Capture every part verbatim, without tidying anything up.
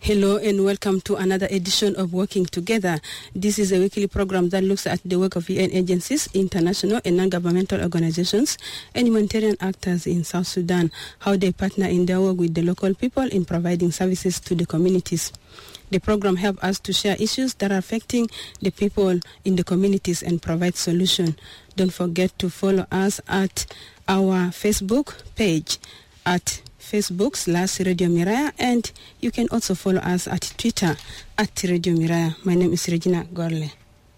Hello and welcome to another edition of Working Together. This is a weekly program that looks at the work of U N agencies, international and non-governmental organizations, and humanitarian actors in South Sudan, how they partner in their work with the local people in providing services to the communities. The program helps us to share issues that are affecting the people in the communities and provide solutions. Don't forget to follow us at our Facebook page at Facebook slash Radio Miraya, and you can also follow us at Twitter at Radio Miraya. My name is Regina Gorle.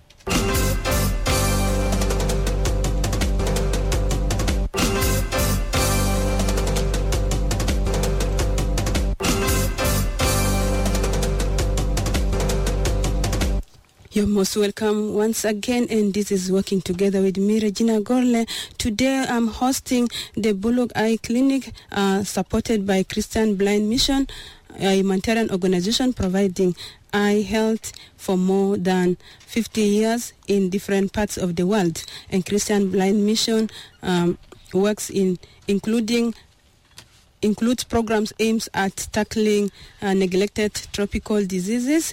You're most welcome once again, and this is Working Together with me, Regina Gorle. Today I'm hosting the Bullock Eye Clinic, uh, supported by Christian Blind Mission, a humanitarian organization providing eye health for more than fifty years in different parts of the world. And Christian Blind Mission um, works in including includes programs aimed at tackling uh, neglected tropical diseases,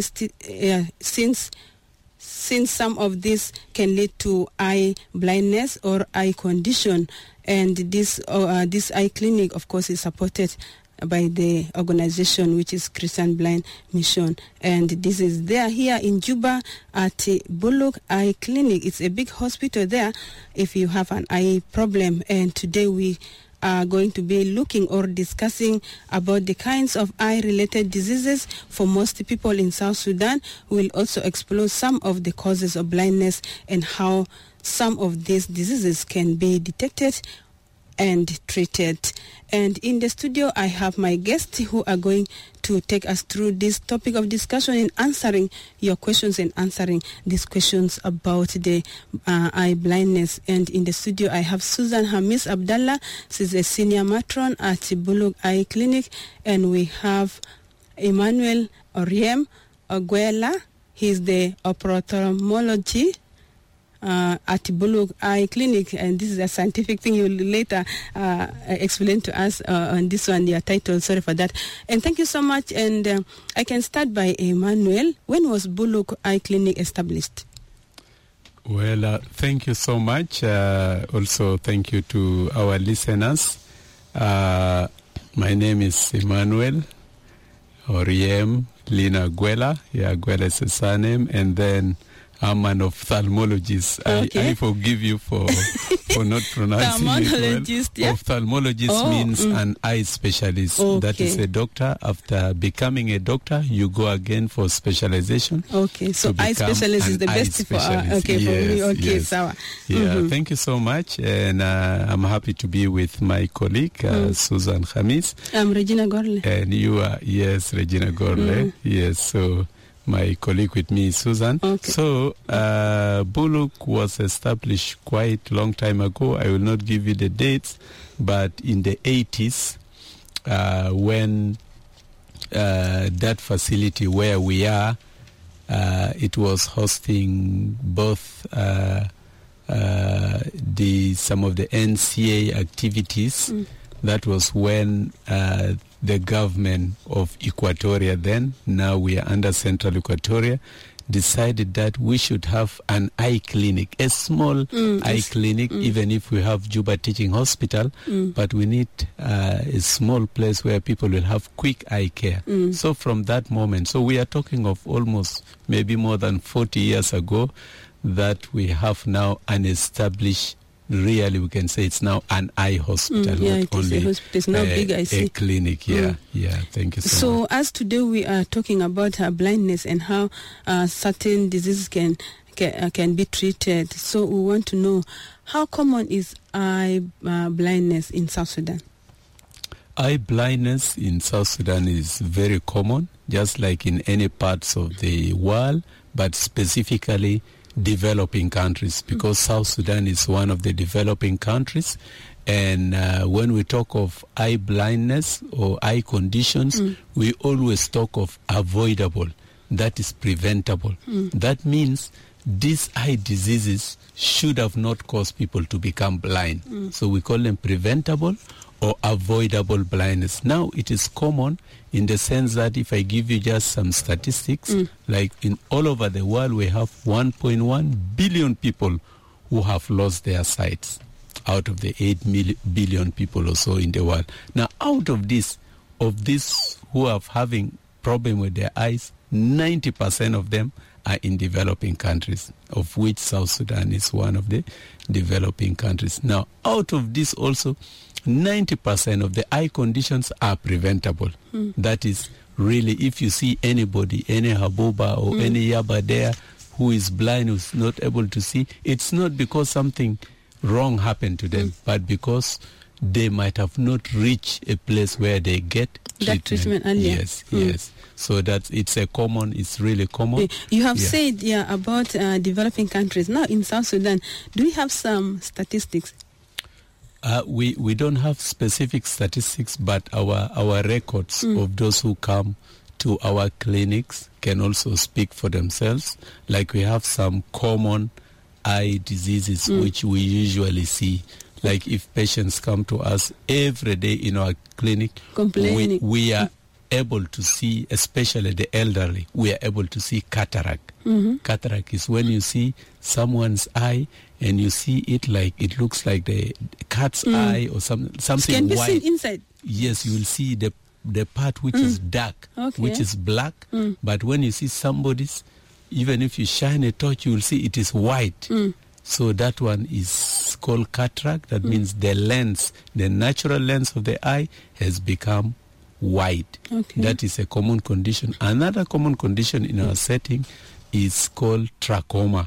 uh, since since some of these can lead to eye blindness or eye condition. And this uh, this eye clinic, of course, is supported by the organization which is Christian Blind Mission, and this is there here in Juba at uh, Bullock Eye Clinic. It's a big hospital there if you have an eye problem. And today we are going to be looking or discussing about the kinds of eye-related diseases for most people in South Sudan. We'll also explore some of the causes of blindness and how some of these diseases can be detected and treated. And in the studio, I have my guests who are going to take us through this topic of discussion in answering your questions and answering these questions about the uh, eye blindness. And in the studio, I have Susan Hamis Abdallah. She's a senior matron at Bullock Eye Clinic. And we have Emmanuel Oriem Oguela. He's the ophthalmology Uh, at Bullock Eye Clinic, and this is a scientific thing. You will later uh, explain to us uh, on this one, your title. Sorry for that. And thank you so much. And uh, I can start by Emmanuel. When was Bullock Eye Clinic established? Well, uh, thank you so much. Uh, also, thank you to our listeners. Uh, my name is Emmanuel Oriem Lina Guela. Yeah, Guela is a surname, and then I'm an ophthalmologist. Okay. I, I forgive you for for not pronouncing it well. Yeah? Ophthalmologist oh, means mm. an eye specialist. Okay. That is a doctor. After becoming a doctor, you go again for specialization. Okay, so eye specialist is the best for our, okay, yes, for me. Okay, yes. so, yeah, mm-hmm. Thank you so much. And uh, I'm happy to be with my colleague, uh, mm. Susan Hamis. I'm Regina Gorle. And you are, yes, Regina Gorle. Mm. Yes, so my colleague with me is Susan. Okay. So, uh, Bullock was established quite a long time ago. I will not give you the dates, but in the eighties, uh, when uh, that facility where we are, uh, it was hosting both uh, uh, the some of the N C A activities. Mm. That was when uh, the government of Equatoria then, now we are under Central Equatoria, decided that we should have an eye clinic, a small mm, eye clinic, mm. even if we have Juba Teaching Hospital, mm. but we need uh, a small place where people will have quick eye care. Mm. So from that moment, so we are talking of almost maybe more than forty years ago, that we have now an established, really we can say it's now an eye hospital, mm, yeah, not it only is a hospital. It's now a, big, I see. a clinic. Yeah, mm. yeah. Thank you so, so much. So as today we are talking about uh, blindness and how uh, certain diseases can can, uh, can be treated. So we want to know, how common is eye uh, blindness in South Sudan? Eye blindness in South Sudan is very common, just like in any parts of the world, but specifically developing countries, because mm. South Sudan is one of the developing countries. And uh, when we talk of eye blindness or eye conditions, mm. we always talk of avoidable, that is preventable. Mm. That means these eye diseases should have not caused people to become blind. Mm. So we call them preventable or avoidable blindness. Now it is common in the sense that if I give you just some statistics, mm. like in all over the world we have one point one billion people who have lost their sight out of the eight mil- billion people or so in the world. Now out of this, of this who are having problem with their eyes, ninety percent of them are in developing countries, of which South Sudan is one of the developing countries. Now, out of this also, ninety percent of the eye conditions are preventable. Mm. That is, really, if you see anybody, any Habuba or mm. any Yaba there who is blind, who is not able to see, it's not because something wrong happened to them, mm. but because they might have not reached a place where they get that treatment. treatment earlier. Yes, mm. yes. So that it's a common, it's really common. You have yeah. said yeah about uh, developing countries. Now in South Sudan, do we have some statistics? Uh, we, we don't have specific statistics, but our, our records mm. of those who come to our clinics can also speak for themselves. Like we have some common eye diseases mm. which we usually see. Like if patients come to us every day in our clinic, complaining, we, we are able to see, especially the elderly, we are able to see cataract. Mm-hmm. Cataract is when you see someone's eye and you see it like, it looks like the cat's mm. eye or some, something can be white. Seen inside. Yes, you will see the the part which mm. is dark, okay. which is black. Mm. But when you see somebody's, even if you shine a torch, you will see it is white. Mm. So that one is called cataract. That mm. means the lens, the natural lens of the eye has become white. Okay. That is a common condition. Another common condition in our setting is called trachoma.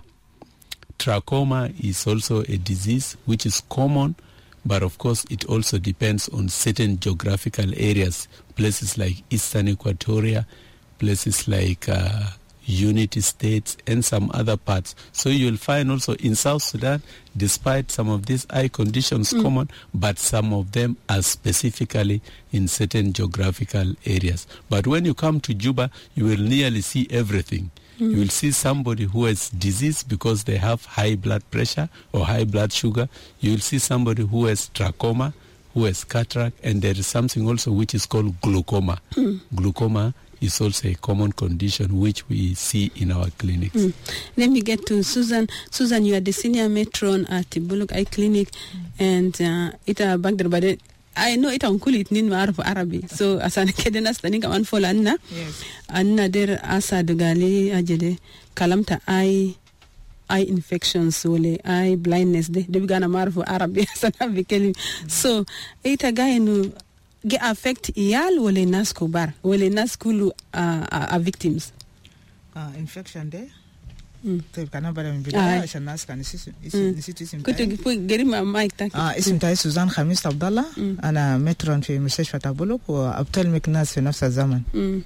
Trachoma is also a disease which is common, but of course it also depends on certain geographical areas, places like Eastern Equatoria, places like uh, Unity States, and some other parts. So you'll find also in South Sudan, despite some of these eye conditions mm. common, but some of them are specifically in certain geographical areas. But when you come to Juba, you will nearly see everything. Mm. You will see somebody who has disease because they have high blood pressure or high blood sugar. You will see somebody who has trachoma, who has cataract, and there is something also which is called glaucoma. Mm. Glaucoma is also a common condition which we see in our clinics. Mm. Let me get to Susan. Susan, you are the senior matron at the Bullock Eye Clinic, mm. and uh, it uh, back there, but I know it on kulit nin maarif Arabi. So asana kedena stani kaman fola anna. Yes. Anna der asa dugali ajede kalamta eye eye infections wole eye blindness de de bigana maarif Arabi asana bikeli. So ita guy no get affect iyal wole nas kubar wole nas kulu a victims. Uh, infection de طيب كان بدأ من البداية عشان الناس كان نسيت نسيت اسم كنت قريب مع مايك تاكي اه اسم تاعي سوزان خميس عبد الله. انا مترون في مستشفى تابولوك وابتلمك ناس في نفس الزمن.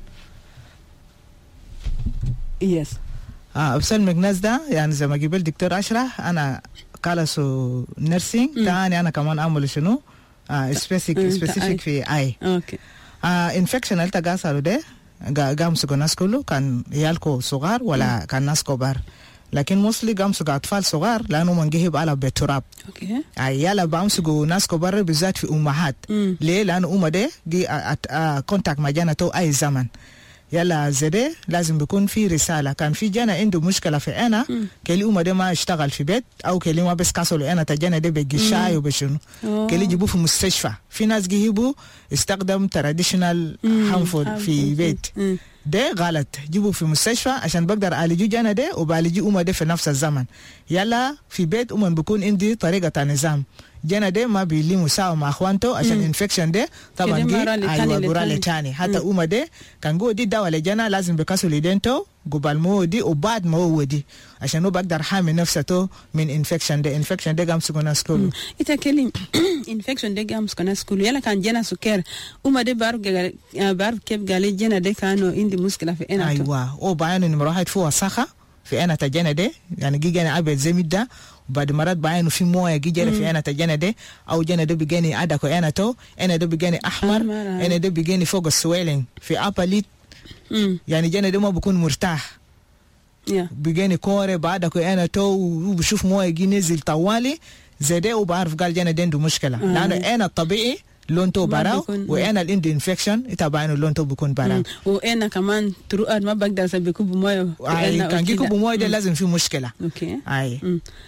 يس اه ابتلمك ناس ده يعني زي ما قبل دكتور اشرح انا كالسو نيرسينج تاني انا كمان اعمل شنو اه سبيسيفيك سبيسيفيك في اي اوكي اه انفكشن التا قاسلو ده قام سكو ناس كله كان يالكو صغار ولا كان ناس كبار، لكن موصلي قام سكو أطفال صغار لأنه منجهب على بالتراب. أوكي. أي يلا بامسكوا ناس كبار بالذات في أمهات. ليه؟ لأنه أمه ده جي كونتاكت مع جانا تو أي زمن. يلا زده لازم بيكون في رسالة. كان في جانا عنده مشكلة في أنا كلي أمه ده ما اشتغل في بيت أو كلي ما بس كسلوا أنا تجانا ده بيجشاي وبشنو. كلي جيبوه في مستشفى. في ناس جيبوا استخدم تراديشنال هامفول في بيت. ده غلط. جيبوا في مستشفى عشان بقدر أعالجه جانا ده وبعالجه أمه ده في نفس الزمن. يلا في بيت أمه بيكون عندي طريقة نظام. جانا ده ما بيلموا سوا مع اخوانته عشان انفكشن ده طبعا جي ايوه غورالي تاني حتى اوما ده كان جو دي دواء لجانا لازم بكسوا ليدنتو قبل ما دي وبعد ما هو دي عشان هو بقدر حامي نفسه من انفكشن ده انفكشن ده قام سكونا سكول يتكلم انفكشن ده قام سكونا سكول يلا كان جانا سكر اوما ده بعرف بعرف كيف قال جانا ده كانوا عندي مشكله في انا ايوه او بعين انه راحت فوق صخه في انا تجانا ده يعني جي جانا ابد زي ده بعد مرات بعينه في مويه جيجي في انا تجانا ده او جانا ده بيجاني عدكو انا تو انا ده بيجاني احمر انا ده بيجاني فوق السويلين في اباليت يعني جانا ده ما بكون مرتاح بيجاني كوره بعدكو انا تو وبشوف مويه جي نزل طوالي زي ده وبعرف قال جانا ده عنده مشكله لانه انا الطبيعي lonto barao وأنا الإندي infection إتابعينه lonto بكون barao وأنا كمان تروح ما بقدر سبيكو بمويه كان جيكو بمويه ده لازم في مشكلة أوكي أي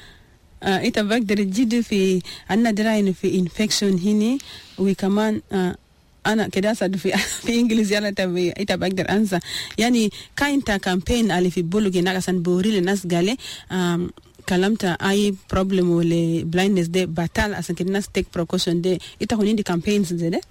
آه إتا بقدر تجد في عنا دراين في انفكشن هني وكمان آه أنا كده أصد في في إنجليزي أنا تبي إتا بقدر أنسى يعني كاينتا كامبين اللي في بولوجي ناقصن بوري للناس قالي آم كلامتا أي problem ولا blindness ده بطل أصلا كده الناس take precaution ده إتا هونين دي campaigns ده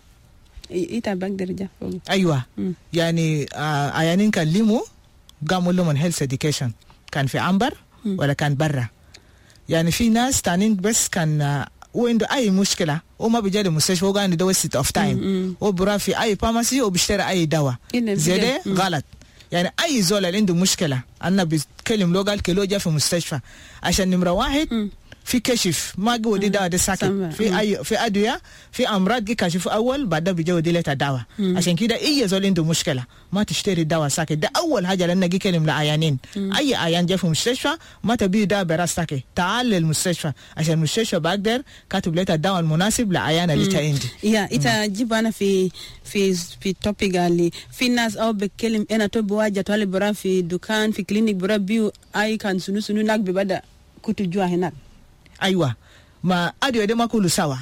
إتا بقدر جا أيوة م. يعني آه أيانين كان ليمو قاموا لهم health education كان في عنبر م. ولا كان برا يعني في ناس تانين بس كان وعنده أي مشكلة وما بيجي المستشفى هو عنده دواء ست أوف تايم وبرا في أي فارماسي وبيشتري أي دواء زي ده غلط يعني أي زول اللي عنده مشكلة أنا بتكلم لو قال كيلو جا في مستشفى عشان نمرة واحد م. في كشف ما جو دي دواء ده ساكت في أي في أدوية في أمراض جي كشف أول بعدها بيجوا دي لتا دواء عشان كده أي زول عنده مشكلة ما تشتري دواء ساكت ده أول حاجة لأن جي كلم لعيانين أي عيان جا في مستشفى ما تبي دواء براس ساكت تعال للمستشفى عشان المستشفى بقدر كاتب لتا الدواء المناسب لعيان اللي تعندي يا إتا جيب أنا في في في توبيك اللي في ناس أو بكلم أنا تبوا جتوالي برا في دكان في كلينيك برا بيو أي كان سنو سنو ناك ببدا كتجوا هناك أيوة ما أدي أدي ما كله سوا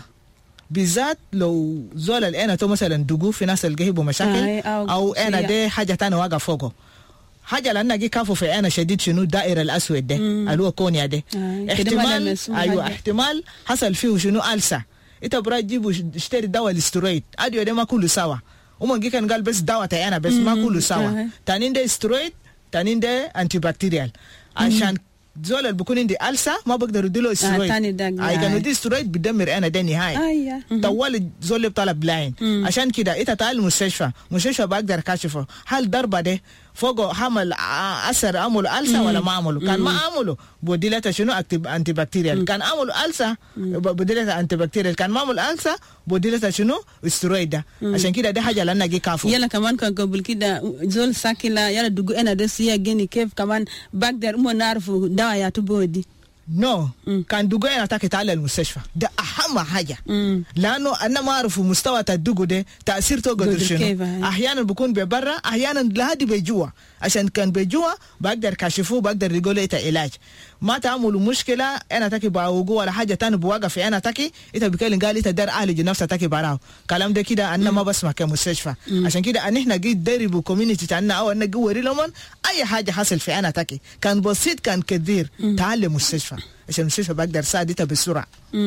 بالذات لو زول الأنا تو مثلا دقو في ناس الجهيب ومشاكل أو, أو أنا ده حاجة تانية واقع فوقه حاجة لأن جي كافو في أنا شديد شنو دائرة الأسود ده اللي هو كونيا ده احتمال أيوة احتمال حصل فيه شنو ألسا إنت برا تجيبوا اشتري دواء الاسترويد أدي أدي ما كله سوا وما جي كان قال بس دواء تاعي أنا بس ما كله سوا تانين ده استرويد تانين ده أنتي بكتيريال عشان زول اللي بيكون عندي ألسا ما بقدر اديله استرويد اي كانوا دي استرويد بيدمر انا ده نهايه طوال زول اللي بطلب بلاين عشان كده انت تعال المستشفى مستشفى بقدر كاشفه هل ضربه ده فوقه حمل اثر عمله ألسا ولا ما عمله كان ما عمله بدي لها شنو انتي بكتيريال كان عمله ألسا بدي لها انتي بكتيريال كان ما عمل ألسا بدي لها شنو استرويد ده عشان كده ده حاجه لنا جي كافو يلا كمان كان قبل كده زول ساكلا يلا دغ انا ده سيا جيني كيف كمان بقدر مو نعرف دواء يا تبودي نو no. كان دوغو انا تاكي تعال المستشفى ده اهم حاجه مم. لانه انا ما اعرف مستوى الدوغو ده تاثيرته قدر شنو احيانا بكون ببرا احيانا لهدي بجوا عشان كان بجوا بقدر كشفوه بقدر يقول علاج ما تعملوا مشكله انا تاكي باوغو ولا حاجه ثانيه بوقف انا تاكي انت بكلم قال انت دار اهل نفسه تاكي براو كلام ده كده انا ما بسمع كمستشفى مم. عشان كده ان احنا جيت دربوا كوميونتي تاعنا او ان جوري لهم اي حاجه حصل في انا تاكي كان بسيط كان كبير تعال المستشفى عشان المستشفى بقدر ساعدتها بسرعه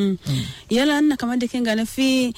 يلا انا كمان ده كان قال في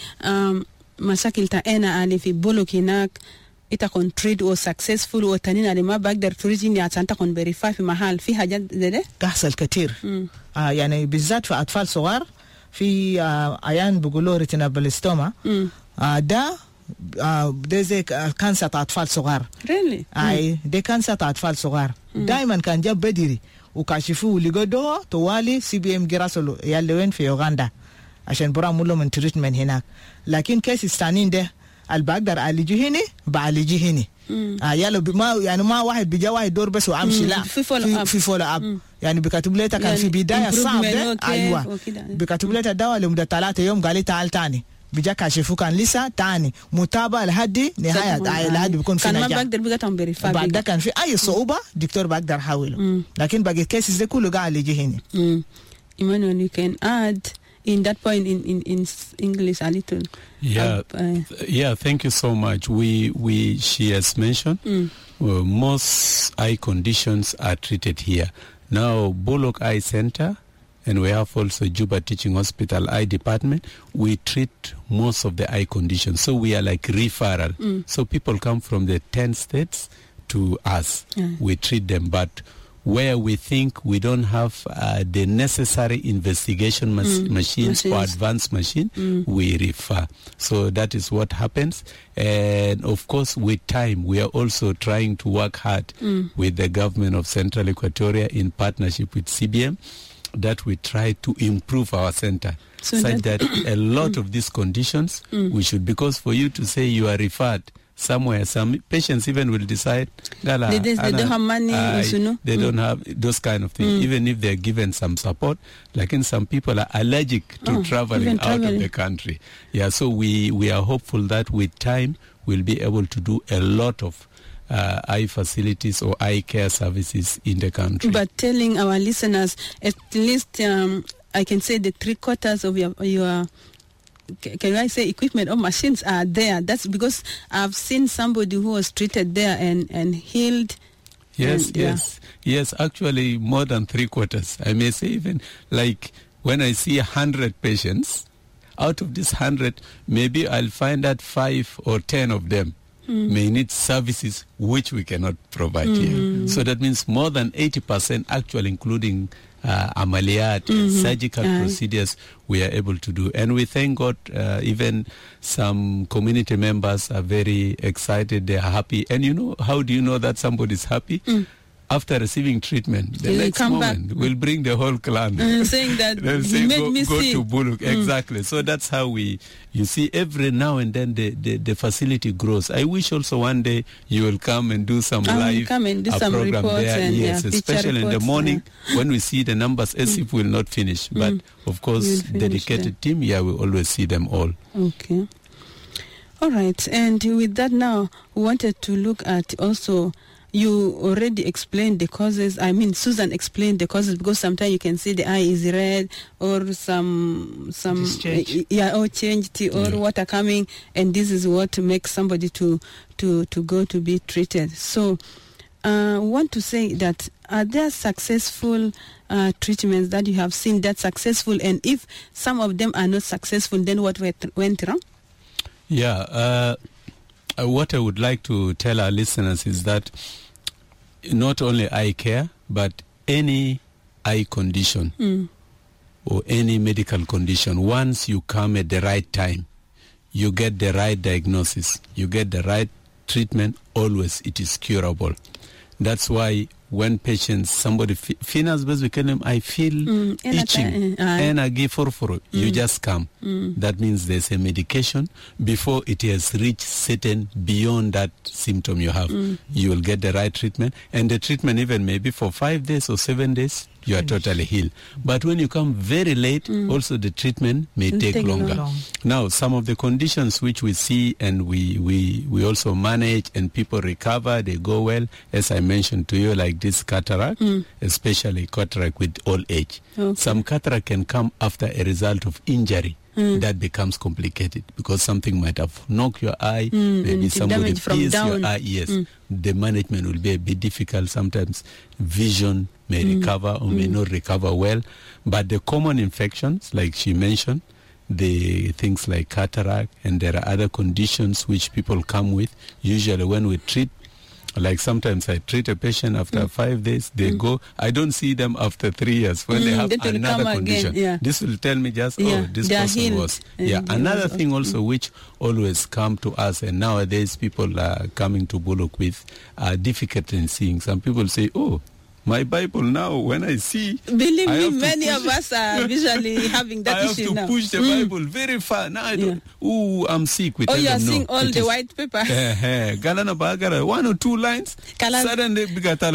مشاكل تاعنا اللي في بولوك هناك itakuwa trade or successful وتانين اللي ما بقدر تريجيني عشان تكون بريفاي في محل في حاجات زي ده تحصل كتير آه يعني بالذات في أطفال صغار في آه عيان بيقولوا ريتينابلستوما آه ده آه ده زي كانسر أطفال صغار really أي ده كانسر أطفال صغار دائما كان جاب بدري وكاشفوه لقدوه طوالي سي بي ام جراسلو ياللي وين في أوغندا عشان برامولو من تريتمنت هناك لكن كيس الثانيين ده البقدر أعالجه هنا بعالجه هنا آه يلا ما يعني ما واحد بيجا واحد دور بس وامشي لا في فولو في, اب في فولو اب يعني بكتب لي كان يعني في بدايه صعب ده ايوه بكتب لي الدواء لمده ثلاثة يوم قال لي تعال تاني بيجا كاشفوه كان لسه تاني متابعه لحد نهايه لحد بيكون في نجاح كان ما بقدر بقى تنبريفاي بعد ده كان في اي صعوبه دكتور بقدر حاوله لكن باقي الكيسز ده كله قاعد يجي هنا Emmanuel, you can add in that point in, in, in English a little. Yeah, uh, uh, yeah. Thank you so much. We we she has mentioned mm. uh, most eye conditions are treated here. Now, Bullock Eye Center, and we have also Juba Teaching Hospital Eye Department. We treat most of the eye conditions, so we are like referral. Mm. So people come from the ten states to us. Mm. We treat them, but where we think we don't have uh, the necessary investigation mas- mm. machines, machines or advanced machine, mm. we refer. So that is what happens. And of course, with time, we are also trying to work hard mm. with the government of Central Equatoria in partnership with C B M, that we try to improve our center. So such that, that a lot of these conditions, mm. we should, because for you to say you are referred, somewhere. Some patients even will decide, Gala, they, they, they Anna, don't have money, I, you know? They mm. don't have those kind of things, mm. even if they're given some support. Like in some people are allergic to oh, traveling out traveling. of the country. Yeah, so we, we are hopeful that with time we'll be able to do a lot of uh, eye facilities or eye care services in the country. But telling our listeners, at least um, I can say the three quarters of your your can I say equipment or machines are there. That's because I've seen somebody who was treated there and, and healed. Yes, and, yes, yeah. yes. Actually, more than three quarters. I may say even like when I see a hundred patients, out of this hundred, maybe I'll find that five or ten of them mm. may need services which we cannot provide mm-hmm. here. So that means more than eighty percent, actually, including Uh, amaliyat, mm-hmm. surgical uh, procedures we are able to do. And we thank God, uh, even some community members are very excited, they are happy. And you know, how do you know that somebody is happy? Mm. After receiving treatment, the They next come moment back. will bring the whole clan. Mm, saying that They'll he say, made go, me go see. to Buluk. Mm. Exactly. So that's how we, you see, every now and then the, the, the facility grows. I wish also one day you will come and do some I will live come and do uh, some program reports there. and, yes, yeah, picture especially in the reports, morning yeah. when we see the numbers, as if we'll not finish. But of course, We'll dedicated team, yeah, we always see them all. Okay. All right. And with that now, we wanted to look at also, you already explained the causes. I mean, Susan explained the causes, because sometimes you can see the eye is red or some, some Discharge. yeah, or changed or Yeah. water coming. And this is what makes somebody to, to, to go to be treated. So I uh, want to say that, are there successful uh, treatments that you have seen that successful? And if some of them are not successful, then what went, went wrong? Yeah. Uh, uh, what I would like to tell our listeners is that not only eye care, but any eye condition mm. or any medical condition, once you come at the right time, you get the right diagnosis, you get the right treatment, always it is curable. That's why when patients, somebody, finas bezbikenem, I feel mm, itching, and I give for for you just come. Mm. That means there's a medication before it has reached certain beyond that symptom you have. Mm. You will get the right treatment, and the treatment even maybe for five days or seven days, you are totally healed. But when you come very late, mm. also the treatment may It'll take, take longer. Long. Now, some of the conditions which we see and we, we, we also manage and people recover, they go well, as I mentioned to you, like this cataract, mm. especially cataract with old age. Okay. Some cataract can come after a result of injury. Mm. That becomes complicated because something might have knocked your eye, mm, maybe somebody pierced your eye. Yes, mm. the management will be a bit difficult. Sometimes vision may mm. recover or mm. may not recover well. But the common infections, like she mentioned, the things like cataract, and there are other conditions which people come with. Usually when we treat, like sometimes I treat a patient after mm. five days, they mm. go, I don't see them after three years when mm, they have they another condition. Again, yeah. This will tell me just, yeah, oh, this person healed. was. And yeah, another thing also, also mm. which always come to us, and nowadays people are coming to Buluk with uh, difficulty in seeing. Some people say, oh, my Bible now, when I see... Believe I me, many of us are visually having that I issue now. I have to push the mm. Bible very far. Now I don't... Yeah. Ooh, I'm sick. We oh, tell you are them, seeing no, all the is, white paper. Uh, uh, one or two lines, Kalan. Suddenly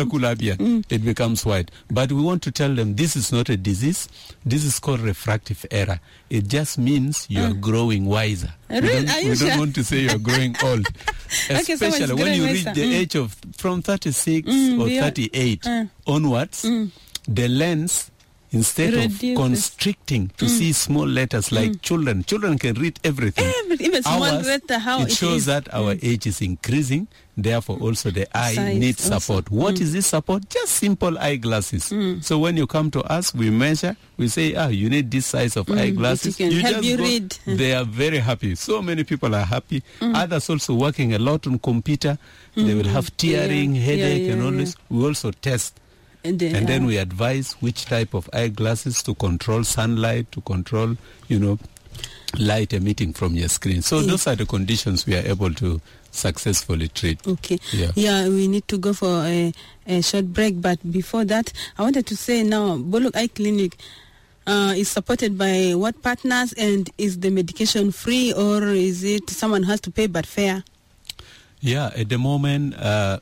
mm. it becomes white. But we want to tell them this is not a disease. This is called refractive error. It just means you mm. are growing wiser. Really? We don't, are you we sure? don't want to say you're growing old. Especially okay, when you reach wiser. the mm. age of from thirty-six mm, or thirty-eight uh, onwards, mm. the lens, instead Reduces. of constricting to mm. see small letters like mm. children, children can read everything. Every, even small Ours, letter, how it, it shows is. that our mm. age is increasing. Therefore, also the eye Size needs support. also. What mm. is this support? Just simple eyeglasses. Mm. So when you come to us, we measure. We say, ah, you need this size of mm. eyeglasses. Can you help just you go. read. They are very happy. So many people are happy. Mm. Others also working a lot on computer. Mm. They will have tearing, yeah. headache, yeah, yeah, and all yeah. this. We also test. And then, and then uh, we advise which type of eyeglasses to control sunlight, to control, you know, light emitting from your screen. So yeah. those are the conditions we are able to successfully treat. Okay. Yeah. yeah, we need to go for a, a short break. But before that, I wanted to say now, Buluk Eye Clinic uh, is supported by what partners, and is the medication free, or is it someone has to pay but fair? Yeah, at the moment, uh,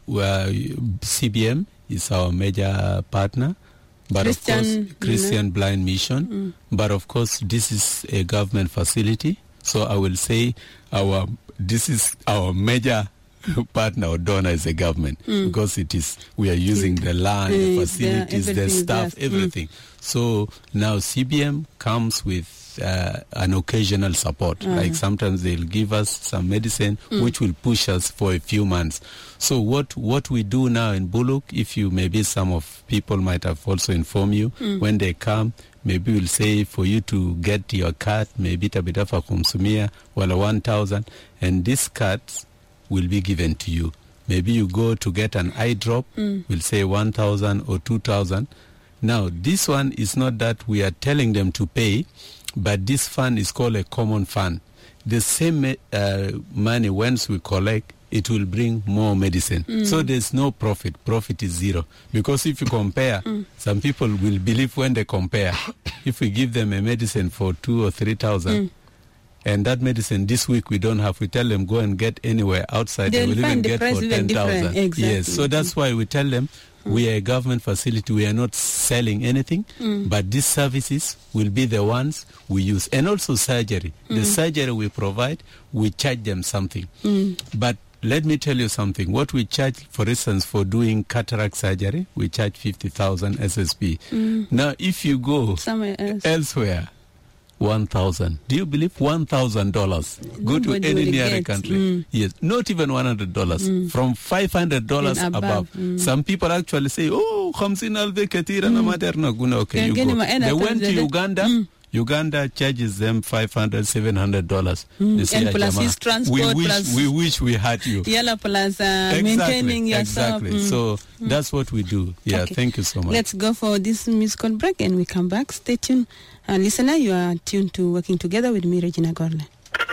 C B M is our major partner. But Christian, of course, Christian mm-hmm. Blind Mission. Mm. But of course, this is a government facility. So I will say our this is our major partner or donor is the government mm. because it is we are using the land, mm, the facilities, the staff, everything. Mm. So now C B M comes with uh, an occasional support. Mm. Like sometimes they'll give us some medicine mm. which will push us for a few months. So what what we do now in Bullock, if you maybe some of people might have also informed you mm. when they come. Maybe we'll say for you to get your card, maybe tabitafa kumsumia wala one thousand, and this card will be given to you. Maybe you go to get an eye drop, mm. we'll say one thousand or two thousand. Now, this one is not that we are telling them to pay, but this fund is called a common fund. The same uh, money, once we collect, it will bring more medicine. Mm. So there's no profit. Profit is zero. Because if you compare, mm. some people will believe when they compare, if we give them a medicine for two or three thousand, mm. and that medicine this week we don't have, we tell them go and get anywhere outside, they will even get for ten thousand. Exactly. Yes, so that's why we tell them mm. we are a government facility, we are not selling anything, mm. but these services will be the ones we use. And also surgery. Mm. The surgery we provide, we charge them something. Mm. But let me tell you something. What we charge, for instance, for doing cataract surgery, we charge fifty thousand S S P. Mm. Now, if you go somewhere else, elsewhere, one thousand. Do you believe one thousand dollars? Go to any nearby country. Mm. Yes, not even one hundred dollars. Mm. From five hundred dollars above. above. Mm. Some people actually say, oh, khamsin alve ketira na materna guna. Okay, you go. They went to Uganda. Mm. Uganda charges them five hundred, seven hundred dollars. Mm. And plus his transport. We wish, plus we wish we had you. Yellow plus uh, exactly, maintaining yourself. Exactly. Mm. So mm. that's what we do. Yeah, okay. Thank you so much. Let's go for this musical break and we come back. Stay tuned. Uh, listener, you are tuned to Working Together with me, Regina Gorle.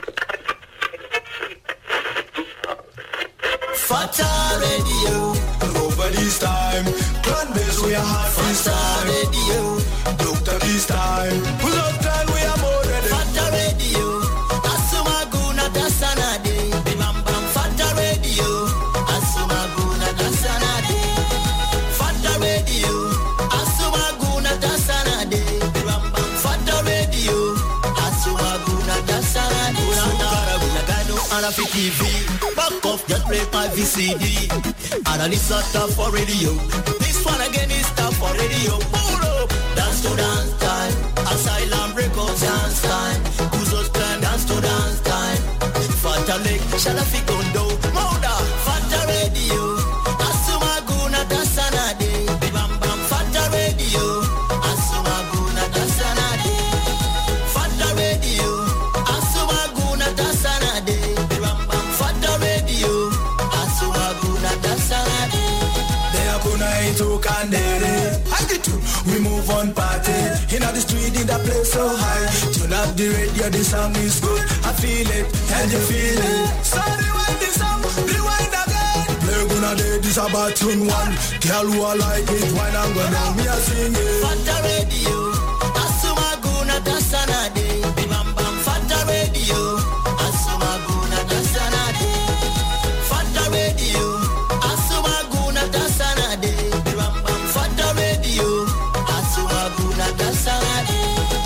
Fata Radio, over this time. Clan base, we are hard Fata Radio, Doctor this time. Who's up time, we are more ready. Fata Radio, Asumaguna Dasanade. Bimambam Fata Radio, Asumaguna Dasanade. Fata Radio, Asumaguna Dasanade. Bimambam Fata Radio, Asumaguna Dasanade. Unagara, Unagano, Anafi T V. Back off, just play my V C D. And I listen stuff for radio. This one again is stuff for radio. Pull up, dance to dance time. Asylum records dance time. Kuzos clan dance to dance time. Fata Lake, Shalafi Kondo, Moda, Fata Radio. Asumaguna Dasanade. Bam Bam Fata Radio. Asumaguna Dasanade. Fata Radio. Asumaguna Dasanade. Bam Bam Fata Radio. Asumaguna Dasanade. They are gonna to Kandere. I get to. We move on party. In the street, in the place so high. Turn up the radio, the sound is good. I feel it, and you feel it. So rewind the song, rewind again. We're gonna do this about tune one. Girl who I like it, why not gonna me a sing it. Fata Radio, Asumaguna Dasanade. Bam Bam Fata Radio, Asumaguna Dasanade. Fata Radio, Asumaguna Dasanade. Bam Bam Fata Radio, Asumaguna Dasanade.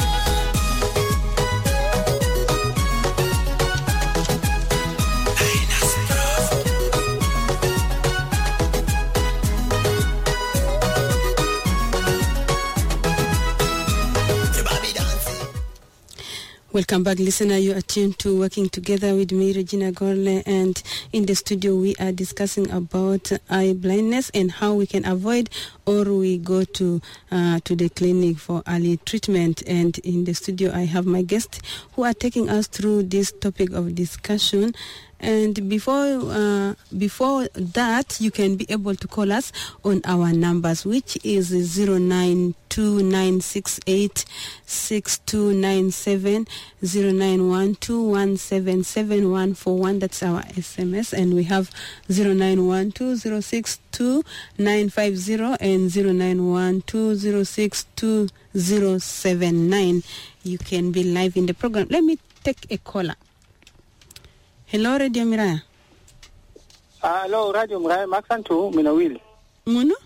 Welcome back, listener. You are tuned to Working Together with me, Regina Gorle, and in the studio we are discussing about eye blindness and how we can avoid, or we go to uh, to the clinic for early treatment. And in the studio I have my guests who are taking us through this topic of discussion. And before uh, before that, you can be able to call us on our numbers, which is zero nine two nine six eight six two nine seven, zero nine one two one seven seven one four one. That's our S M S, and we have zero nine one two zero six two nine five zero and zero nine one two zero six two zero seven nine. You can be live in the program. Let me take a caller. Hello, Radio Miraya. الو راديو مغاي معك سانتو من أويل. منو؟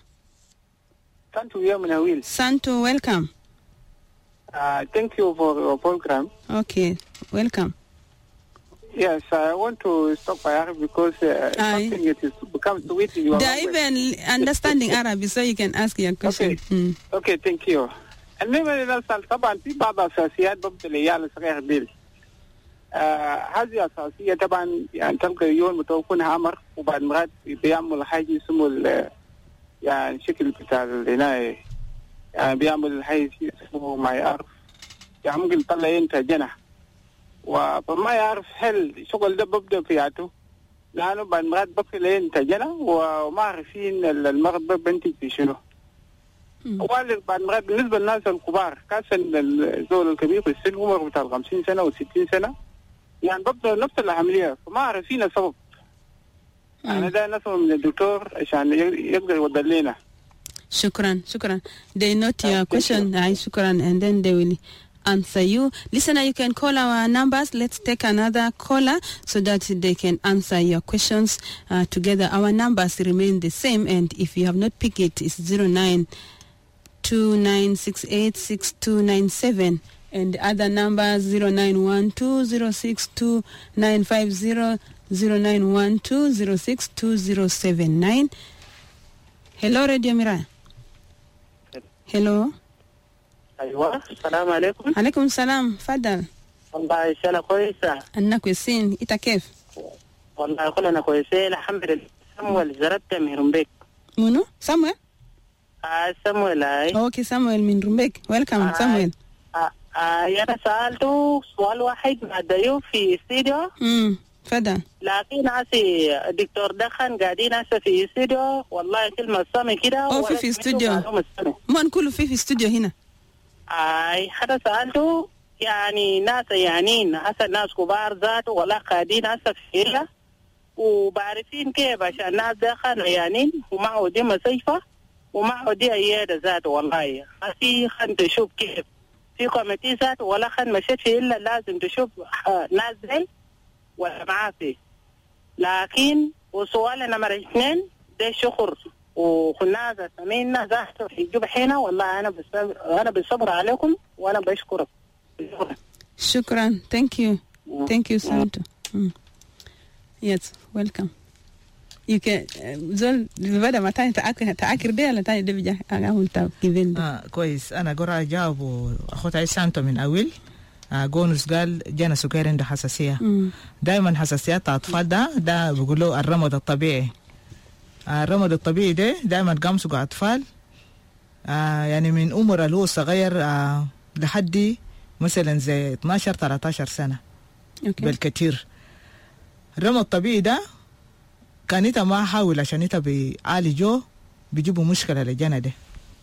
سانتو يا من أويل. Santo, welcome. Uh, thank you for your program. Okay, welcome. Yes, I want to stop by Arabic because uh, something that is becomes sweet in your They are language. even understanding Arabic, so you can ask your question. Okay. Mm. Okay, thank you. المهم نسأل طبعا في بعض الأساسيات ضبط العيال الصغير ديل. آه هذه أساسية طبعا يعني تلقى يوم متوقن عمر وبعد مرات بيعمل حاجة اسمه يعني شكل بتاع العناية يعني بيعمل حاجة اسمه ما يعرف يعني ممكن يطلع ينتهي جنح وما يعرف هل شغل ده ببدأ فياته لأنه بعد مرات بقي ينتهي جنح وما عارفين المرض ده بنتج في شنو. أول بعد مرات بالنسبة للناس الكبار كاسا الزول الكبير في السن عمره بتاع خمسين سنة و ستين سنة يعني ببدأ نفس العملية فما عارفين السبب. أنا ده نسمع من الدكتور عشان يقدر يوضح لنا. Shukran, shukran. They note your question, uh, shukran, and then they will answer you. Listener, you can call our numbers. Let's take another caller so that they can answer your questions uh, together. Our numbers remain the same, and if you have not picked it, it's zero nine two nine six eight six two nine seven, and the other number zero nine one two zero six two nine five zero, zero nine one two zero six two zero seven nine. Hello, Radio Mira. Hello. أيوة السلام عليكم. عليكم السلام فضل. والله إنشاء كويسة. أنا كويسين إنت كيف؟ والله كلنا كويسين الحمد لله. سمويل زربت من رمبيك. منو؟ سامويل؟ آه سمويل هاي. أوكي سامويل من رمبيك. ويلكم سامويل. آه آه أنا سألته سؤال واحد مع ضيوف في استديو. امم فضل. لكن هسي الدكتور دخن قاعدين هسه في استديو والله كلمة سامي كده. أو في في استوديو. ما نقوله في في استوديو هنا. اي حدا سألته يعني ناس يعنين هسه ناس كبار ذاته ولا قاعدين هسه في هنا وبعرفين كيف عشان الناس دخلوا يعنين ومعه دي مستشفى ومعه دي عيادة ذاته والله هسي خن تشوف كيف في كوميتي ذاته ولا خن مشيت في إلا لازم تشوف ناس زي ولا معاه فيه لكن وسؤال نمرة اثنين ده شخر وكنا سمينا ذاته في الجبهة هنا والله أنا بصبر أنا بصبر عليكم وأنا بشكرك. شكرا. Thank you. Thank you Santo. Mm. Yes, welcome. You can زول بدأ ما تاني تأكل تأكل ده ولا تاني ده بيجا أقول تاب كيفين. آه كويس أنا قرأ جاوب أخوتي سانتو من أويل. آه جونس قال جانا سكر عنده حساسية. دائما حساسيات الأطفال ده ده بيقولوا الرمد الطبيعي. الرمد الطبيعي ده دائما قامسوا أطفال آه يعني من عمر اللي هو صغير آه لحد مثلا زي اثناشر ثلاثة عشر سنة okay. بالكثير. الرمد الطبيعي ده كان انت ما حاول عشان انت بيعالجوه بيجيبوا مشكلة للجنة ده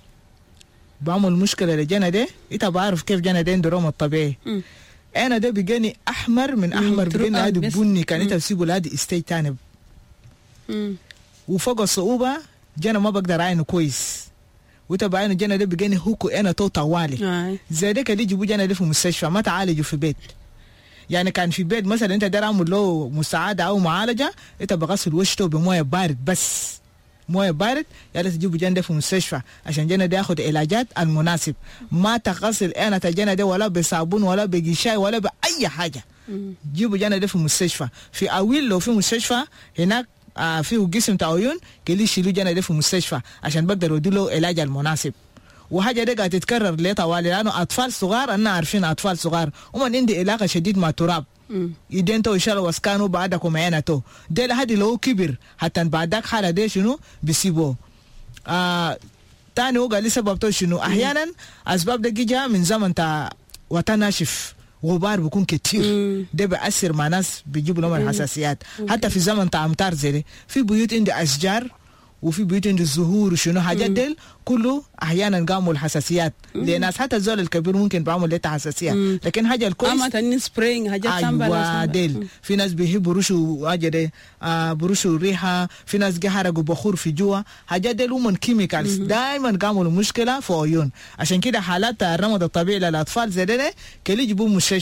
بعمل مشكلة للجنة ده انت بعرف كيف جنة ده عنده رمد طبيعي mm. انا ده بيجاني احمر من احمر بيجاني هادي بني كان انت بسيبه لهادي استي تاني mm. وفوق الصعوبة جانا ما بقدر عينه كويس وتبع عينه جانا ده بيجاني هوكو انا تو طوالي زي ده كده يجيبوا جانا ده في مستشفى ما تعالجوا في بيت يعني كان في بيت مثلا انت دار عمل له مساعدة او معالجة انت بغسل وشته بمويه بارد بس مويه بارد يلا تجيبوا جانا ده في مستشفى عشان جانا ده ياخد علاجات المناسب ما تغسل انا تجانا ده ولا بصابون ولا بقشاي ولا بأي حاجة جيبوا جانا ده في مستشفى في أويل لو في مستشفى هناك آه فيه قسم تعيون قال لي شيلوا جانا ده في مستشفى عشان بقدر يدوا له العلاج المناسب وحاجه دي قاعده تتكرر ليه طوالي لانه اطفال صغار انا عارفين اطفال صغار ومن عندي علاقه شديد مع التراب يدين تو يشالوا وسكانوا بعدكم عينا تو ده لحد لو كبر حتى بعدك حاله دي شنو بيسيبوه آه تاني هو قال لي سبب تو شنو احيانا اسباب ده جا من زمن تا وطن ناشف غبار بيكون كتير ده بيأثر مع ناس بيجيبوا لهم الحساسيات حتى في زمن تاع امطار زي في بيوت عندي اشجار وفي بيوت عندي الزهور وشنو حاجات ديل كله احيانا قاموا الحساسيات لناس حتى الزول الكبير ممكن بعمل له حساسيه لكن حاجه الكويس اما تاني سبرينج حاجات سامبل ايوه ديل في ناس بيحبوا برشوا حاجه دي آه برشوا ريحه في ناس جهرجوا بخور في جوا حاجات ديل ومن كيميكالز دائما قاموا المشكله في عيون عشان كده حالات الرمد الطبيعي للاطفال زي ده كل يجيبوا مستشفى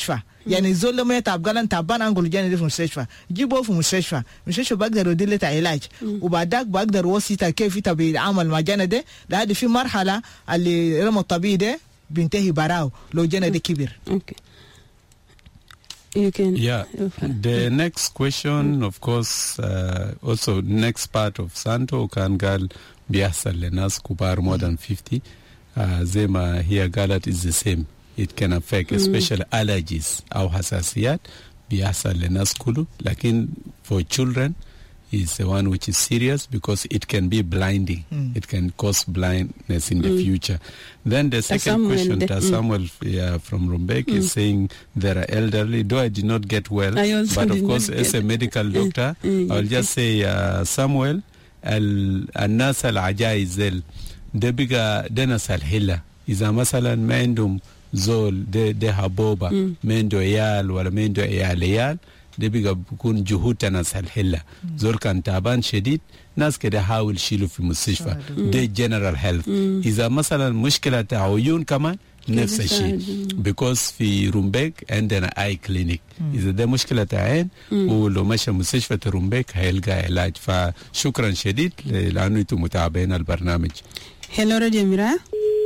يعني زول لما يتعب قال تعبان انقل جاني دي في المستشفى جيبه في المستشفى المستشفى بقدر يدي له علاج وبعدك بقدر وصيته كيف انت بيتعامل مع جانا ده لحد في مرحله اللي رمى الطبيعي ده بينتهي براو لو جانا ده كبير. Okay. You can. Yeah. The next question, of course, uh, also next part of Santo kan gal بيحصل لناس كبار more than fifty. Uh, زي ما هي قالت is the same. It can affect especially allergies أو حساسيات بيحصل لناس كله. لكن for children is the one which is serious because it can be blinding. Mm. It can cause blindness in mm. the future. Then the second Samuel question de- that mm. Samuel yeah, from Rumbek mm. is saying there are elderly, though I did not get well, I also but of did course not as get a medical doctor, mm. I'll just say uh, Samuel, ال- الناس العجائز ذل ده بقى ده ناس الحلة إذا مثلا ما عندهم زول ده ده هبوبة ما عنده عيال ولا ما عنده عيال عيال ده بقى بيكون جهود ناس الحلة زول كان تعبان شديد ناس كده حاول شيله في المستشفى ده جنرال هيلث. إذا مثلا مشكلة عيون كمان نفس الشيء because في رومبيك عندنا اي كلينيك اذا ده مشكله عين ولو مشى مستشفى رومبيك هيلقى علاج. فشكرا شديد لانه انتم متابعين البرنامج. Hello Radio Mira.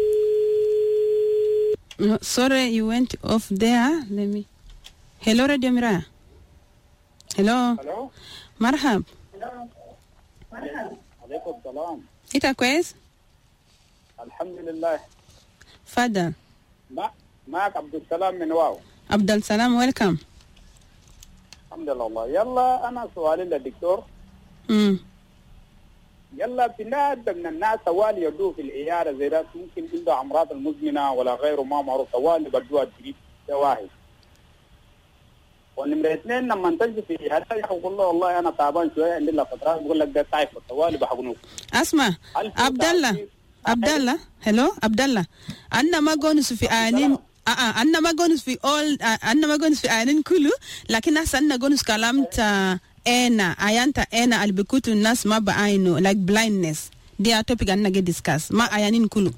No, sorry you went off there. Let me. Hello Radio Mira. Hello. Hello. مرحب. عليكم السلام. انت كويس؟ الحمد لله. فضل. ما معك عبد السلام من واو. عبد السلام ويلكم. الحمد لله والله. يلا انا سؤالي للدكتور. امم يلا في ناس من الناس طوال يدوه في العياده زي ده ممكن عنده امراض المزمنه ولا غيره ما معروف طوال بدوها تجيب واحد. ونمرة اثنين لما تجي في عياده يقول له والله انا تعبان شويه عندي لها فترات بقول لك ده تايف طوال بحقنوك. اسمع عبد الله عبد الله هلو عبد الله انا ما جونس في انين اه انا ما جونس في اول انا ما جونس في انين كله لكن هسه انا جونس كلامت انا ايانتا انا اللي بيكوتوا الناس ما بعينه like blindness دي توبيك انا جي ديسكاس ما ايانين كله.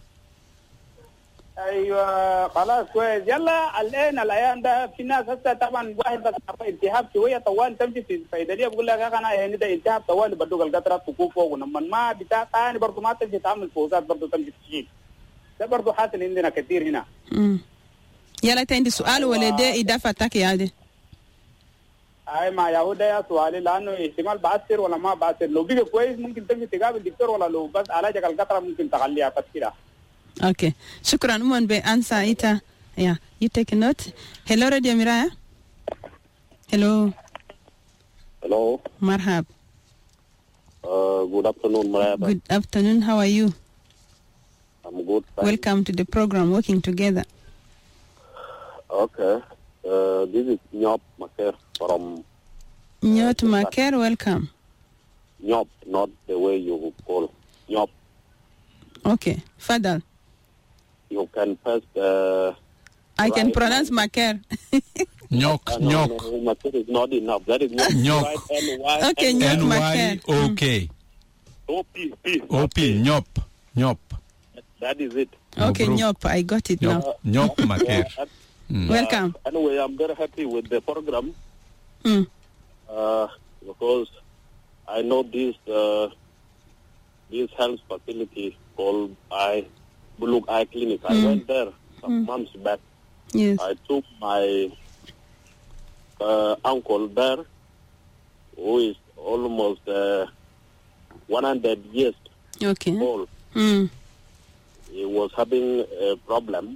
ايوه خلاص كويس. يلا الان الايام ده في ناس هسه طبعا واحد بس التهاب شويه طوال تمشي في الصيدليه بقول لك انا يعني ده التهاب طوال بدوق القطرات تكون فوق ولما ما بتاع ثاني برضه ما تمشي تعمل فوزات برضه تمشي تشيل. ده برضه حاصل عندنا كثير هنا. امم يلا انت عندي سؤال ولا ده اضافه تاكي هذه؟ اي ما يهودا يا سؤالي لانه احتمال بعثر ولا ما بعثر لو بقى كويس ممكن تمشي تقابل دكتور ولا لو بس علاجك القطره ممكن تخليها بس كده. Okay. شكرا أمون بأنسى إيتا. Yeah. You take a note. Hello Radio Miraya. Hello. Hello. مرحب. Uh, good afternoon, Miraya. Good afternoon. How are you? I'm good. Thanks. Welcome to the program Working Together. Okay. Uh, this is Nyop Maker from... Nyot Maker, welcome. Nyop, not the way you call. Nyop. Okay. Fadal. You can first... Uh, I can pronounce Maker. Nyok, uh, no, nyok. No, Maker is not enough. That is not Nyok. right. N Y Okay, Nyok N Y Maker. O K. O P. P. O P. Nyop. Nyop. That is it. Okay, Mabrouk. Nyop. I got it now. Nyop. Nyop Maker. Uh, Mm. Welcome. Uh, anyway, I'm very happy with the program Mm. uh, because I know this uh, this health facility called I Buluk Eye Clinic. I Mm. went there some Mm. months back. Yes. I took my uh, uncle there, who is almost uh, one hundred years Okay. old. Mm. He was having a problem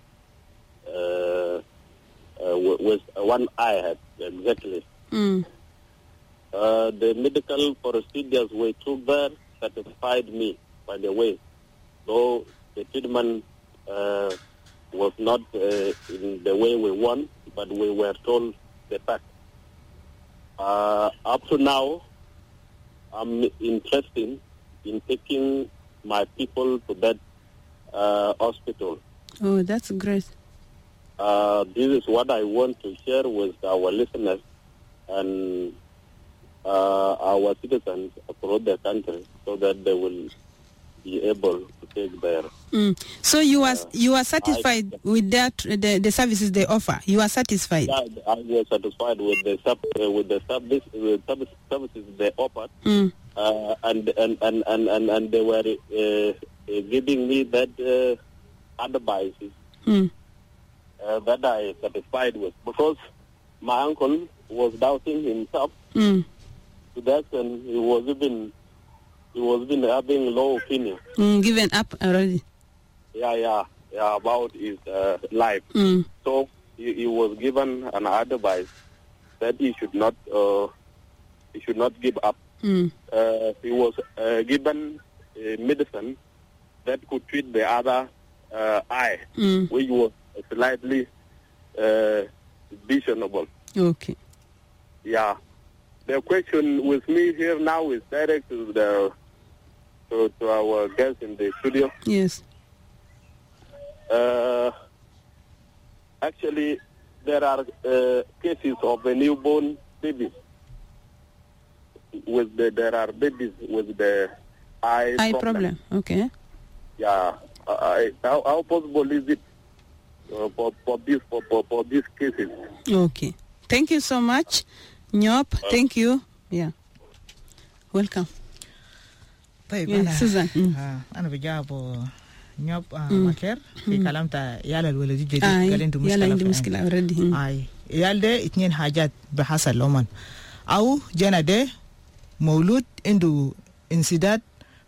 uh, uh, with, with one eye, exactly. Mm. Uh, the medical procedures we took there satisfied me, by the way. Though the treatment uh, was not uh, in the way we want, but we were told the fact. Uh, up to now, I'm interested in taking my people to that uh, hospital. Oh, that's great. Uh, this is what I want to share with our listeners and uh, our citizens across the country, so that they will be able to take their. Mm. So you are Uh, you are satisfied I- with that the, the services they offer. You are satisfied. Yeah, I was satisfied with the sub, uh, with the service, with service services they offered, Mm. uh, and, and, and, and, and and they were uh, uh, giving me that uh, advices Mm. uh, that I satisfied with, because my uncle was doubting himself Mm. to that, and he was even he was even having low opinion. Mm. Given up already. Yeah, yeah, yeah, about his uh, life. Mm. So he, he was given an advice that he should not uh, he should not give up. Mm. Uh, he was uh, given uh, medicine that could treat the other uh, eye, Mm. which was slightly uh, visionable. Okay. Yeah. The question with me here now is direct to the to, to our guest in the studio. Yes. Uh, actually, there are uh, cases of a newborn baby. With the, there are babies with the eye, Eye problem. problem. Okay. Yeah. Uh, I, how, how possible is it uh, for for this for, for for these cases? Okay. Thank you so much, Nyop. Thank you. Yeah. Welcome. طيب Yeah, أنا Susan. Mm. آه أنا بجاوب نيوب آه ماكير في كلام تا يال الولد الجديد آي. قال عنده يلا مشكلة عندي في مشكلة عين. already. Mm. اي يال ده اتنين حاجات بحسب الأمن أو جانا ده مولود عنده انسداد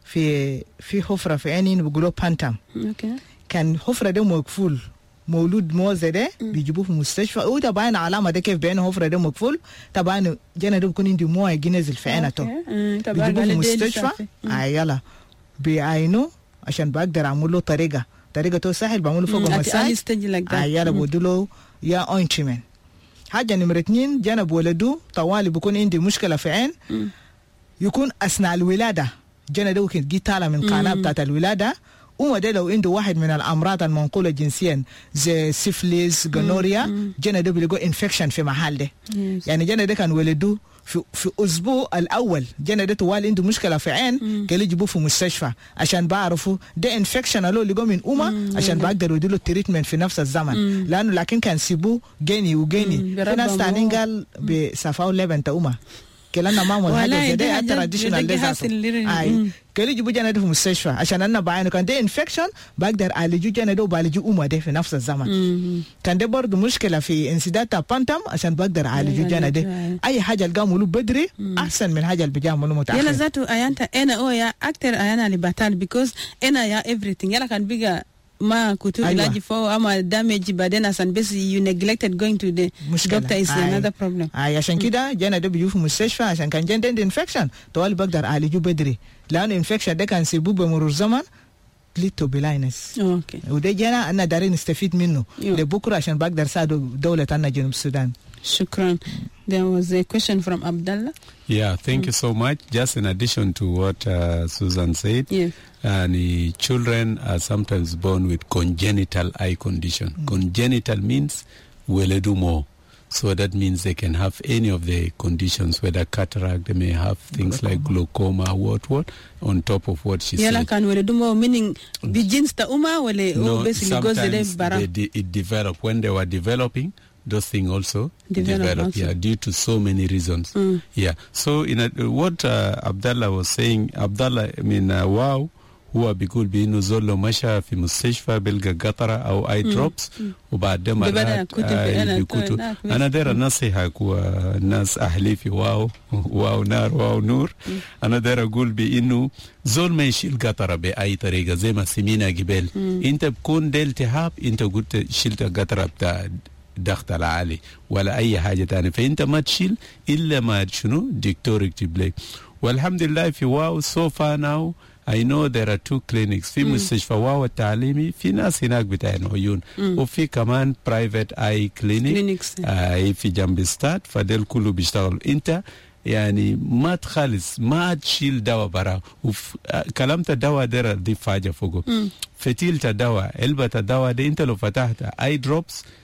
في في حفرة في عينين بيقولوا بانتام. Okay. كان حفرة ده مقفول مولود موزة ده بيجيبوه في المستشفى وده باين علامة ده كيف بين حفرة ده مقفول طبعا جانا ده بيكون عنده مويه جنزل في عينته Okay. Mm. طبعا بيجيبوه في على ديلي المستشفى صافي. Mm. آه يلا بيعينوا عشان بقدر اعمل له طريقه طريقته سهل بعمل له فوق Mm. At early مساج stage like that. آه يلا Mm. بودوا له يا اوينتمنت. حاجه نمره اتنين جانا بولدوه طوالي بيكون عندي مشكله في عين Mm. يكون اثناء الولاده جانا ده ممكن تجي طالع من قناه بتاعت الولاده وما ده لو عنده واحد من الامراض المنقوله جنسيا زي سيفليس جونوريا جانا ده بيلقوا انفكشن في محل ده. Yes. يعني جانا ده كان ولدوه في في اسبوع الاول جانا ده طوال عنده مشكله في عين قال يجيبوه في مستشفى عشان بعرفوا ده انفكشن له اللي من امه عشان بقدروا يدوا له التريتمنت في نفس الزمن لانه لكن كان سيبوه جيني وجيني في ناس ثانيين قال بسفاو لبن تا امه كلنا ما مول والله حاجه زي دي ده حاجات تراديشنال بدك ده حاصل ليري. اي مم. قال يجيبوا جانا ده في المستشفى عشان انا بعينه كان ده انفكشن بقدر اعالجه جانا ده وبعالجه امه ده في نفس الزمن. Mm. كان ده برضه مشكله في انسداد تاع بانتم عشان بقدر اعالجه جانا ده يعالجوها. اي حاجه القاموا له بدري احسن من حاجه اللي بيجاموا له Yala متاخر. zatu ayanta ena o ya actor ayana libatal because ena ya everything. Yala kan biga ma kutu Aywa. ilaji for ama damage badena san basi you neglected going to the مشكلة. doctor is أي. another problem. اي عشان كده جانا ده بيجوا في المستشفى عشان كان جانا ده انفكشن طوال بقدر اعالجه بدري لانه انفكشن ده كان سيبوه بمرور الزمن ليتو بلاينس Okay. وده جانا انا دارين نستفيد منه يو. لبكره عشان بقدر ساعده دولة أنا جنوب السودان. Shukran. There was a question from Abdallah. Yeah, thank you so much. Just in addition to what uh, Susan said, Yes. and uh, children are sometimes born with congenital eye condition. Congenital means weledumo. So that means they can have any of the conditions, whether cataract, they may have things like glaucoma, what, what, on top of what she Yala said. kan wale dumo meaning begins ta uma wale No, o basically goes the sometimes bara. they de- it developed. When they were developing, those things also Develop developed, also. yeah, due to so many reasons. Mm. Yeah. So in a, what uh, Abdallah was saying, Abdallah, I mean, uh, wow, هو بيقول بانه زول لو مشى في مستشفى بيلقى قطره او اي دروبس وبعد ده ببدأ مرات كتب آه أنا بيكتب. هناك انا داير انصحك والناس اهلي في واو واو نار واو نور انا داير اقول بانه زول ما يشيل قطره باي طريقه زي ما سمينا قبل انت بكون ده التهاب انت قلت شلت القطره بتاع ضغط العالي ولا اي حاجه ثانيه فانت ما تشيل الا ما شنو دكتور يكتب لك والحمد لله في واو so far now I know there are two clinics في مستشفى واو التعليمي في ناس هناك بتاعين عيون وفي كمان private eye clinic Clinics. آه في جنب ستاد فديل كله بيشتغلوا انت يعني ما تخلص ما تشيل دواء برا وف... آه كلامت الدواء ده دي حاجه فوقه فتيلت الدواء علبه الدواء دي انت لو فتحت اي دروبس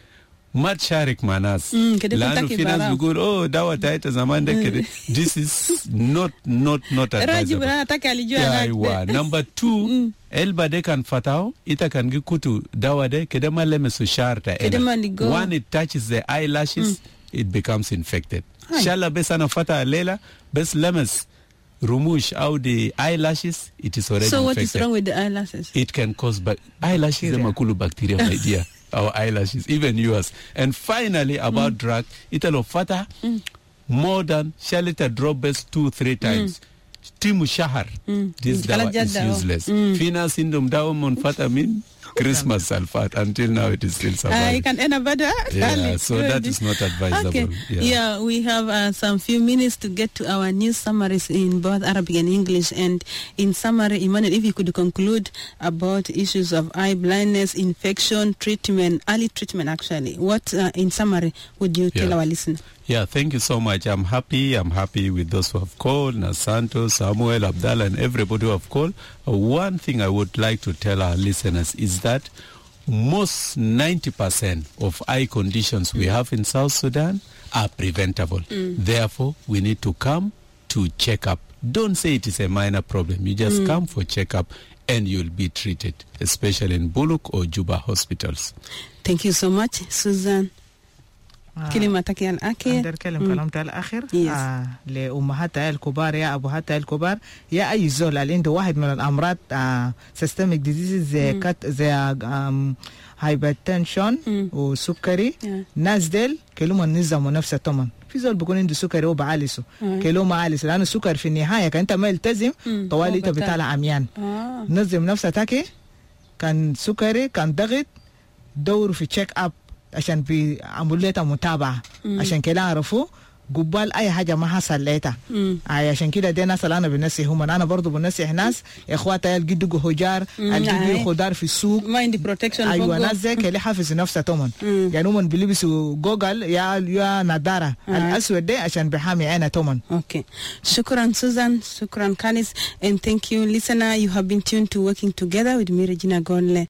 ما تشارك مع ناس مم، كده لانه بتحكي في ناس براو. بيقول اوه دواء تاعت زمان ده كده. This is not not not راجب advisable. انا taka alijua Yeah, na- aiwa. Number two, elba de kan fatao, ita kan gi kutu dawa de kede ma lemes sharta Kede ma ni go. When it touches the eyelashes, it becomes infected. Hai. Shala bes ana fata lela, bes lemes rumush out the eyelashes, it is already So what infected. is wrong with the eyelashes? It can cause ba- eyelashes Bacteria. are makulu bacteria, my dear. Our eyelashes, even yours. And finally, about drug, italo fata more than shalita drop best two, three times. Timu shahar. This Kala dawa is jadda, oh. useless. Fina syndrome dawa mon fata mean Christmas sulfat. Until now, it is still I surviving. can end about that. Yeah, darling. so that is not advisable. Okay. Yeah. Yeah, we have uh, some few minutes to get to our news summaries in both Arabic and English. And in summary, Emmanuel, if you could conclude about issues of eye blindness, infection, treatment, early treatment, actually, what, uh, in summary, would you tell Yeah. our listeners? Yeah, thank you so much. I'm happy. I'm happy with those who have called, Nasanto, Samuel, Abdallah, and everybody who have called. Uh, one thing I would like to tell our listeners is that most ninety percent of eye conditions we have in South Sudan are preventable. Therefore, we need to come to check up. Don't say it is a minor problem. You just come for checkup and you'll be treated, especially in Buluk or Juba hospitals. Thank you so much, Susan. كلمتك يا الأخير. أقدر أتكلم كلامتها الأخير Yes. آه لأمهاتها الكبار يا أبوهاتها الكبار يا أي زول اللي عنده واحد من الأمراض آه systemic diseases زي كت زي آم hypertension وسكري Yeah. ناس ديل كلهم النظام نفسه طبعا في زول بيكون عنده سكري هو بعالسه كلهم عالسه لأنه السكر في النهاية كان أنت ما يلتزم طوالي أنت بتطلع عميان آه. نظم نفسك تاكي كان سكري كان ضغط دوروا في تشيك اب عشان بيعملوا لها متابعه عشان كده عرفوا قبال اي حاجه ما حصل لها اي عشان كده دي ناس اللي انا بنسي هم انا برضو بنسي ناس اخواتي الجدوا هجار الجدوا خضار في السوق ما عندي protection ايوه فوقه. ناس زيك اللي حافظ نفسها طبعا يعني هم بيلبسوا جوجل يا يا نظاره الاسود ده عشان بيحامي عينها طبعا. Okay. Shukran, Susan. Shukran, Kalis. And thank you, listener. You have been tuned to Working Together with me, Regina Gonle.